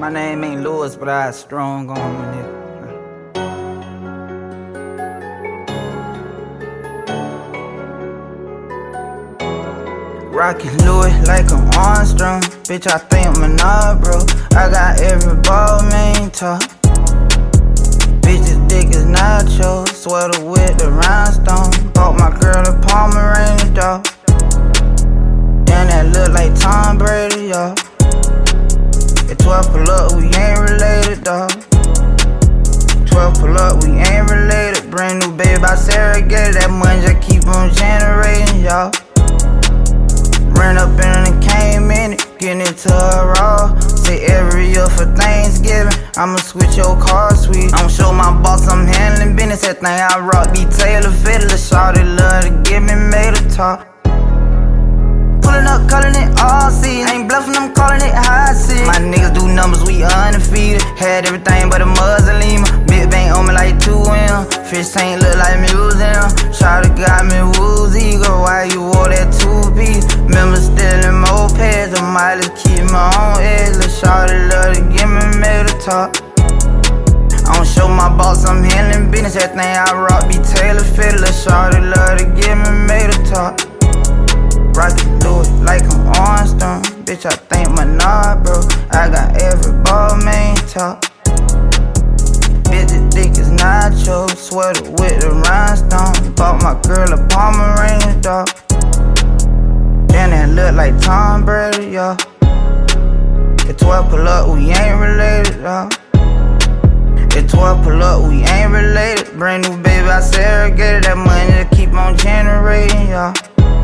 My name ain't Lewis, but I strong on me, nigga. Rocky Louis like I'm Armstrong. Bitch, I think I'm a nut, bro. I got every ball, main talk. Bitch's dick is nacho. Sweater with the rhinestone. Bought my girl a Pomeranian dog. Damn, that look like Tom Brady, y'all. At 12 pull up, we ain't related, dawg. 12 pull up, we ain't related. Brand new baby by Sarah, get it. That money just keep on generating, y'all. Ran up in it, came in it, getting into a raw. Say every year for Thanksgiving, I'ma switch your car sweet. I'ma show my boss I'm handling business. Everything I rock be Taylor Fiddler. Shawty love to give me made a talk. Pulling up, calling it all season. Ain't bluffing, I'm calling it high season. My niggas do numbers, we undefeated. Had everything but a Muslim. Big bank on me like 2M. Fish tank look like museum. Shawty got me woozy. Go, why you wore that 2-piece? Remember stealing mopeds. I might just keep my own edge. Lil' shawty love to give me made a talk. I'ma show my boss I'm handling business. Everything I rock be Taylor Fiddler. Shawty love to give me made a talk. Rocky Louis like I'm Armstrong. Bitch, I think my nod, bro. I got every ball, main talk. Bitch's dick is nacho. Sweater with the rhinestone. Bought my girl a Pomeranian dog. Damn, that look like Tom Brady, y'all. At 12 pull up, we ain't related, y'all. At 12 pull up, we ain't related. Brand new baby, I surrogated. That money to keep on generating, y'all.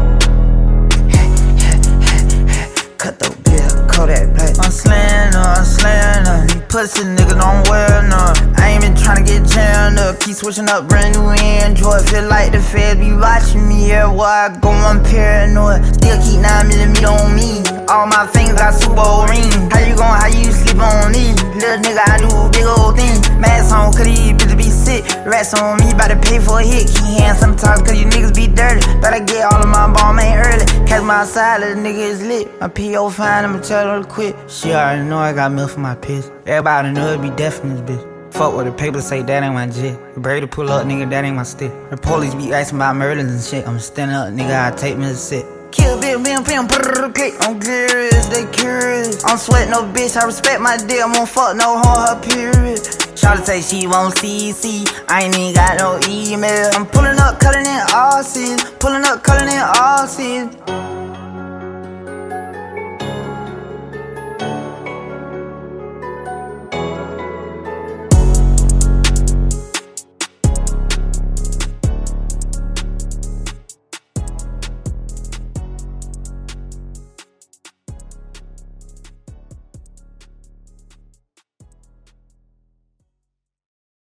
Cut the bill, Kodak Black. I'm slaying her. These pussy niggas don't wear none. I ain't been tryna get jammed up. Keep switching up brand new Android. Feel like the feds be watching me everywhere I go, I'm paranoid. Still keep 9mm on me. All my fingers got Super Bowl ring. How you sleep on me? Little nigga, I do big old things. Mask on, cause these bitches be sick. Rats on me, bout to pay for a hit. Keep hands sometimes, cause you niggas be dirty. Better get all of my ball, man, early. Catch my side, little nigga is lit. My P.O. fine, I'ma tell her to quit. She already know I got milk for my piss. Everybody know it be deaf in this bitch. Fuck what the papers say, that ain't my jet. The Brady pull up, nigga, that ain't my stick. The police be asking about murders and shit. I'm standing up, nigga, I take me to sit. Kill, bim, click. I'm curious, they curious. I'm sweating no bitch, I respect my dick. I'm gon' fuck no hoe, her period. Shawty say she won't CC, I ain't even got no email. I'm pulling up, cutting in all season. Pulling up, cutting in all season.